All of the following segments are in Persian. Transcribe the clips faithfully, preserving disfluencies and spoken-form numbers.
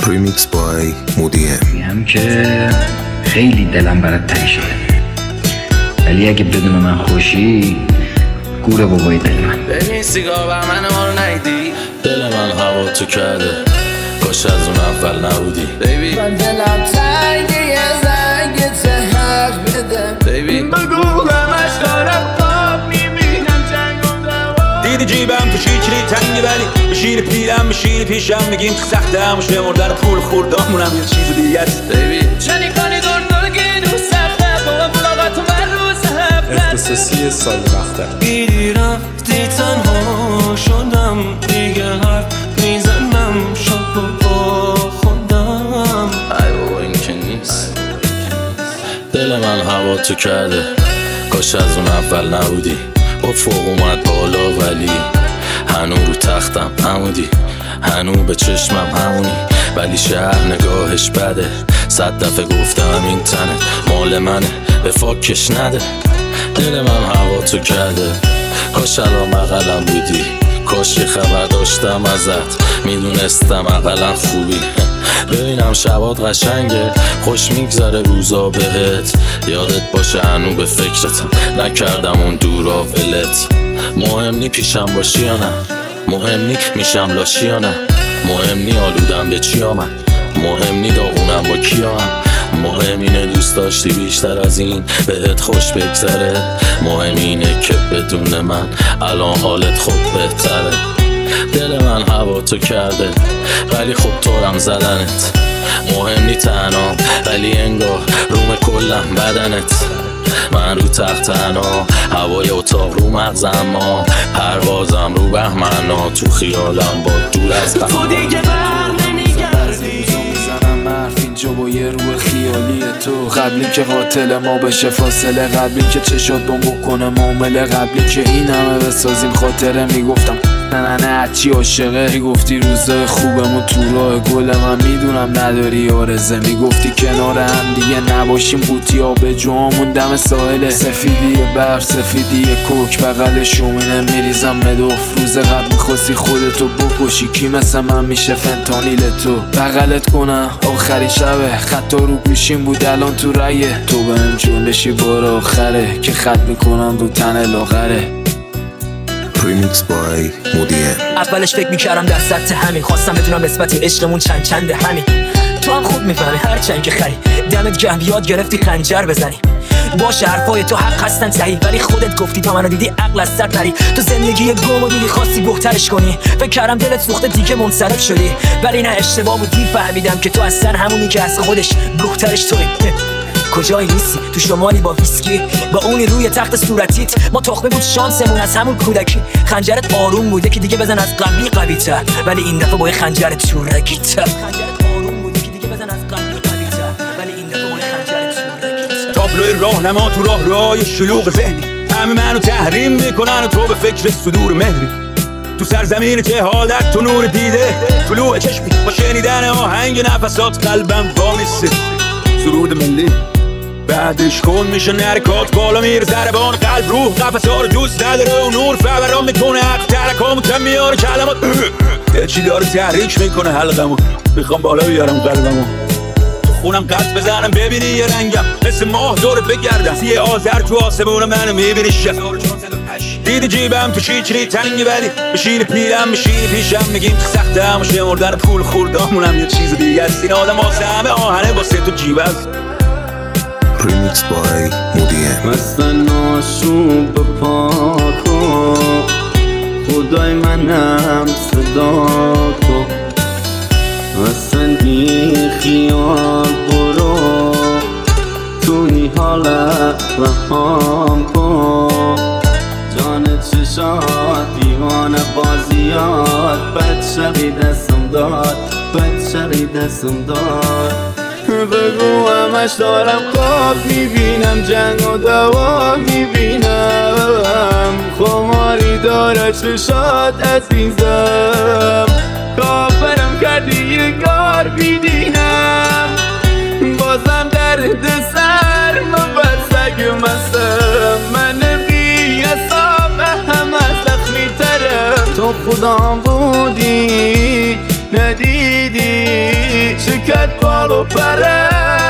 ریمیکس بای مودیه. میگم که خیلی دلم برات تنگ شده، ولی اگه بدون من خوشی گوره بابای دل من. ببین سیگار بر من ما رو نیدی، دل من هوا تو کرده، کاش از اون اول نبودی. بیبی من دلم تنگی یه زنگت حق بده. بیبی بگو همش دارم خواب میبینم جنگ و دوا. دیدی جیبم تو شیچری تنگی، ولی بشین پیرم بشین پیشم میگیم تو سخته هم شمردن پول خوردامونم یه چیز دیگه است. بیبی چنی کنی دور دور گیدو سخته با ملاقات من روز هفته اختصاصی سال مختر. دیدی رفتی تنها شدم، دیگه حرف میزنم شب با خودم. ای بابا این که نیست، دل من هوا تو کرده، کاش از اون اول نبودی. با فوق اومد بالا ولی هنو رو تختم همودی، هنو به چشمم همونی، ولی شهر نگاهش بده. صد دفعه گفتم این تنه مال منه، به فاکش نده. دل من هوا تو کرده، کاش الان بغلم بودی، کاش یه خبر داشتم ازت، میدونستم اقلا خوبی. ببینم شبات قشنگه، خوش میگذره روزا بهت، یادت باشه هنو به فکرتم، نکردم اون دورا ولت. مهم نی پیشم باشی یا نه، مهم نی میشم لاشی یا نه، مهم نی آلودم به چی آمد، مهم نی داغونم با کیام، مهم اینه دوست داشتی بیشتر از این بهت خوش بگذره، مهم اینه که بدون من الان حالت خود بهتره. دل من هوا تو کرده، ولی خب طورم زدنت، مهم نی تنها ولی انگار روم کلم بدنت. من رو تخت تنها، هوای اتاق رو مغزم، ما پروازم رو بهمنا، تو خیالم با دور از تو دیگه بر نمیگردی. میزنم حرف اینجا با یه روح خیالی تو، قبلی که قاتل ما بشه فاصله، قبلی که چشات بم بکنه معامله، قبلی که این همه بسازیم خاطره. میگفتم نه نه هرچی عاشقه، میگفتی روزای خوبمو تو راه گل من، میدونم نداری آرزه، میگفتی کنار هم دیگه نباشیم قوطی آب جوامون دم ساحل، سفیدی برف سفیدی کوک بغل شومینه میریزم مدوف. روز قبل میخواستی خودتو بکشی، کی مثل من میشه فنتانیل تو بغلت کنم آخری شبه، خطا رو گوشیم بود الان تو رایه، تو بهم جلشی بار آخره که خط میکنم رو تن لاغره. ریمیکس بای مودیه. اولش فکر میکردم در سطح همین، خواستم بدونم نسبت عشقمون چند چنده همین، تو هم خوب میفهمی هر چند که خری، دمت گرم یاد گرفتی خنجر بزنی. باشه حرفای تو حق هستن صحیح، ولی خودت گفتی تا منو دیدی عقل از سر پری، تو زندگی گمو دیدی خواستی بهترش کنی، فکر کردم دلت سوخته دیگه منصرف شدی، ولی نه اشتباه بودی، فهمیدم که تو از سر همونی که از خودش بهترش توی. کجایی نیستی تو شمالی با ویسکی، با اونی روی تخت صورتیت، ما تخمه بود شانسمون از همون کودکی، خنجرت آروم بوده که دیگه بزن از قبلی قوی تر، ولی این دفعه با خنجرت شورگی تر. خنجرت آروم بوده که دیگه بزن از قبلی قوی تر، ولی این دفعه با خنجرت شورگی تر. تابلوی راهنما تو راه راه شلوغ ذهنی، همه منو تحریم میکنن و تو به فکر صدور مهری، تو سرزمین جهالت تو نور دیده، طلوع چشمی با شنیدن آهنگ نفسات قلبم وامیسته. سرود ملی بعدش کن میشه نرکات بالا میره ضربان قلب روح قفصا رو دوست نداره و نور فوران میکنه حق ترکامو کم میاره کلمات چی داره تحریک میکنه حلقمو، میخوام بالا بیارم قلبمو، تو خونم قد بزنم ببینی یه رنگم مثل ماه دورت بگردم، یه آذر تو آسمون منو میبینی شب. دیدی جیبم تو شیچری تنگی، ولی بشین پیرم بشین پیشم میگیم تو سخته هم شمردن پول خوردامونم یه چیز دیگه است. این آدم واسه همه آهنه واسه تو جیب است. ریمیکس بای مودیه. مستن آشوب پاکو خدای منم صدا کو، مستن بی خیال برو تو این حالت رهام کن، جان چشات دیوانه بازیات، بد شقی دستم داد بد شقی دستم داد. بگو همش دارم خواب میبینم جنگ و دوا میبینم، خماری داره چشات عزیزم، کافرم کردی یه گار بیدینم، بازم درد سر من بسگ مستم، من بی حساب همه زخمی ترم، تو خودم بودی ندیدی کرد بال و پره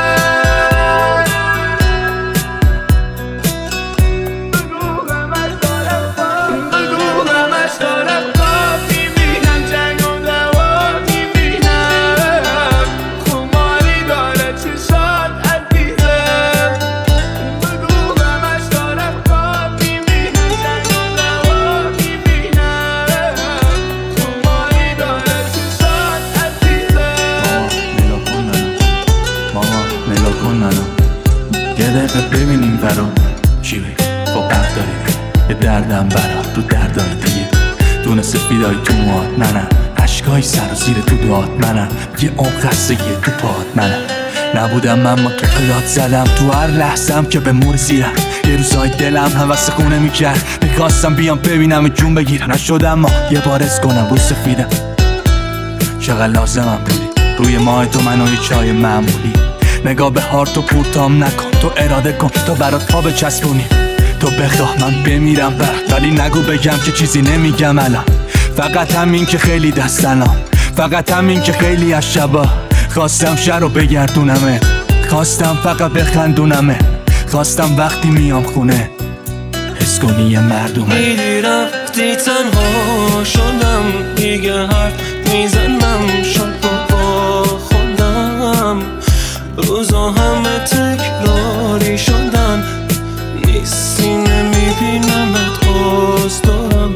ببینیم برام چی بگی با قبل داریم یه دردم برا تو دردای دیگه دونه سفیدای تو موات منم عشقای سر و زیر تو داد منم یه اون خستگی تو پاد منم نبودم من ما تو پلات زدم تو هر لحظم که به مور زیرم یه روزای دلم حوث خونه میکرد میخواستم بیام ببینم جون بگیرم نشدم ما یه بار از کنم رو سفیدم چقدر لازمم بودی روی ماه تو منو یه چای معمولی نگاه به هارتو پورتام نکن تو اراده کن تا برات پا بچسبونی تو بخواه من بمیرم برات ولی نگو بگم که چیزی نمیگم الان فقط همین که خیلی دستنام فقط همین که خیلی از شبا خواستم شهر رو بگردونمه خواستم فقط بخندونمه خواستم وقتی میام خونه حس کنی یه مردمه دیدی رفتی تنها شدم دیگه حرف میزنم شب با خودم روزا همه تکراری شدن نیستی نمیبینمت باز دارم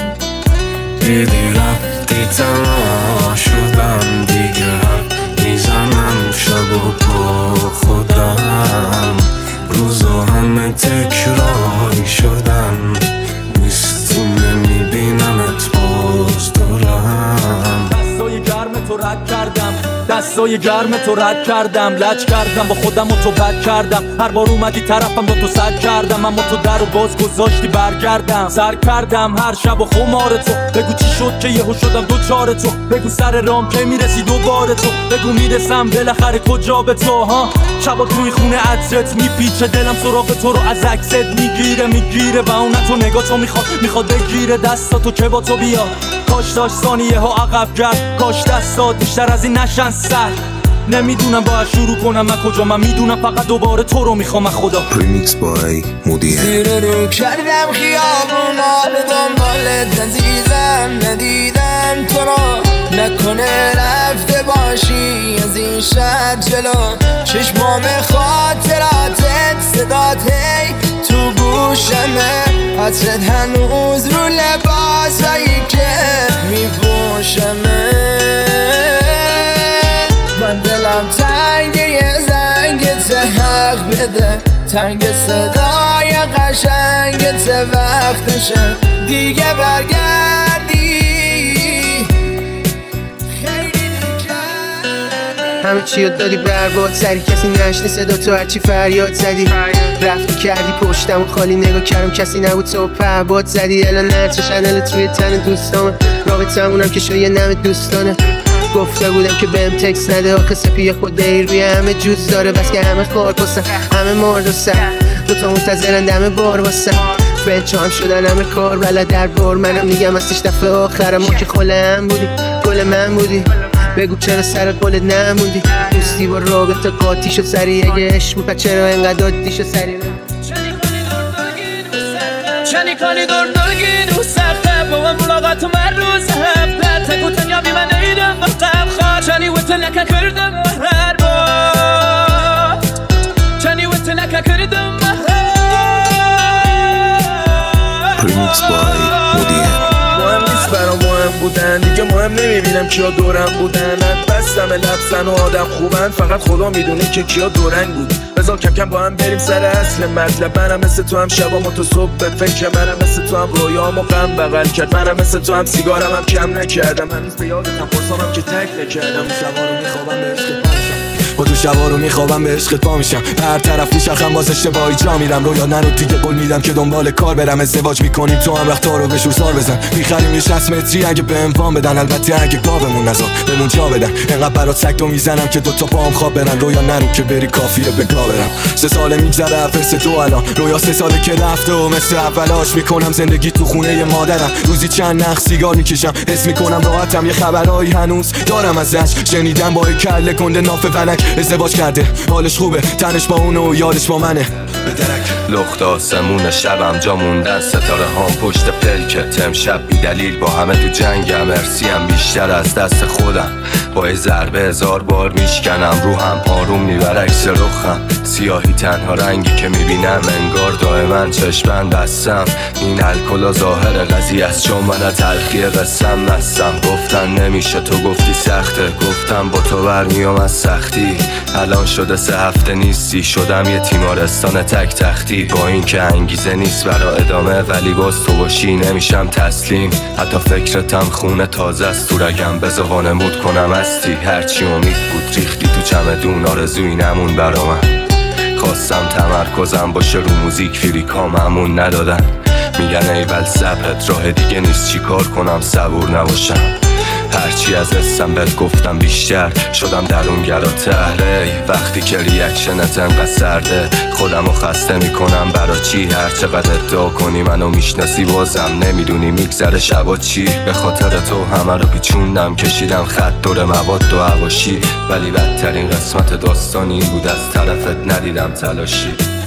دیدی رفتی تنها شدم دیگه حرف میزنم شب با خودم روزا همه تکراری شدن نیستی نمیبینمت باز دارم دستای گرم تو رد کردم دستای گرم تو رد کردم لج کردم با خودم و تو بد کردم هر بار اومدی طرفم با تو سد کردم اما تو در و باز گذاشتی برگردم سر کردم هر شب و خمار تو بگو چی شد که یهو شدم دو چار تو بگو سر رام که میرسی دوباره تو بگو میرسم بالاخره کجا به تو ها شبا توی خونه عطرت میپیچه دلم سراغ تو رو از عکست میگیره میگیره و اون تو نگاه تو میخواد میخواد بگیره دستاتو که با تو بیاد کاش داشت ثانیه ها عقب کرد کاش دستات بیشتر از این نشن سر نمیدونم باید شروع کنم من کجا من میدونم فقط دوباره تو رو میخوام خدا Remix by مودین زیر رو کردم خیابونا به دنبالت عزیزم ندیدم تو رو نکنه رفته باشی از این شهر جلو چشمام خاطراتت صدات هی تو گوشمه حسرت هنوز رو لباسایی که میپوشمه من دلم تنگ یه زنگت حق بده تنگ صدای قشنگت وقتشه دیگه برگردی همه چی رو دادی برباد سری کسی نشنه صدا تو هرچی فریاد زدی رفتی کردی پشتم و خالی نگاه کردم کسی نبود تو پهباد زدی الان نرچه شنلت روی تن دوستامه رابطه همونم که شاید نم دوستانه گفته بودم که بهم تکس نده آخه سپی خود دیر روی همه جوز داره بس که همه خار پسن همه مرد و سر دوتا منتظرن دمه بار واسن بچه هم شدن همه کار بلد در بار منم میگم ازش دفعه آخرم ما که خله هم بودی گل من بودی بگو چرا سر قولت نموندی دوستی با رابطه قاطی شد سری اگه عشق بود چرا اینقدر عادی شد سری چنی کنی دور دلگی رو سخته با من ملاقات من روز هفته تکو تنیا بی من ایدم وقتم خواد چنی وقت نکه کردم هر بار چنی وقت نکه کردم Remix by مودین مهم نیست برام مهم بودن دیگه مهم نمیبینم کیا دورم بودن بستم لبسن و آدم خوبن فقط خدا میدونه که کیا دورنگ بود بذار کم کم با هم بریم سر اصل مطلب منم مثل تو هم شبام و تو صبح به فکر منم مثل تو هم رویام و غم بغل کرد منم مثل تو هم سیگارم هم کم نکردم هنوز به یادتم پرسامم که تک نکردم شبا رو میخوابم به عشق پرشم با تو شبا رو میخوابم به عشقت پا میشم، به هر طرف میشخم باز اشتباهی جا میرم. رویا نرو دیگه قول میدم که دنبال کار برم، ازدواج میکنیم تو هم رخت رو به شور سار بزن. میخریم یه شصت متری اگه به اموان بدن، البته اگه گاومون نزار بهمون جا بدن. انقدر برات سگتو میزنم که دوتا پاهم خواب برن. رویا نرو که بری کافیه بگا برم. سه ساله میگذره فرس تو الان، رویا سه ساله که رفته و مثل اولاش میکنم زندگی تو خونه مادرم. روزی چند نخ سیگار میکشم، حس میکنم راحتم، یه خبرایی هنوز دارم ازش. شنیدم با کله کنده ناف فلک ازدواج کرده، حالش خوبه، تنش با اونه و یادش با منه. لخت آسمون شبم جا موندن، ستاره هام پشت پلکت. امشب بی دلیل با همه تو جنگم، ارسیم بیشتر از دست خودم. با یه ضربه هزار بار میشکنم، روحم آروم میبره عکس رخم. سیاهی تنها رنگی که میبینم، انگار دائما چشمن بستم. این الکل ظاهر قضیه است، چون من تلخی قسم مستم. گفتن نمیشه تو گفتی سخته، گفتم با تو برمیام از سختی. الان شده سه هفته نیستی، شدم یه تیمارستان تک تختی. با این که انگیزه نیست برا ادامه، ولی باز تو باشی نمیشم تسلیم. حتی فکرتم خونه تازه است تو رگم، بذار وانمود کنم هستی. هرچی امید بود ریختی تو چمدون، آرزوی نمون برا من. خواستم تمرکزم باشه رو موزیک، فریکام همون ندادن. میگن ایول صبرت راه دیگه نیست، چی کار کنم صبور نباشم. هرچی از حسم بهت گفتم بیشتر شدم درونگرات اهله. وقتی که ریاکشنت انقدر سرده، خودم رو خسته میکنم برا چی. هر چقدر ادعا کنی منو میشناسی بازم نمیدونی میگذره شبا چی. به خاطر تو همه رو پیچوندم، کشیدم خط دور مواد و حواشی. ولی بدترین قسمت داستان این بود از طرفت ندیدم تلاشی.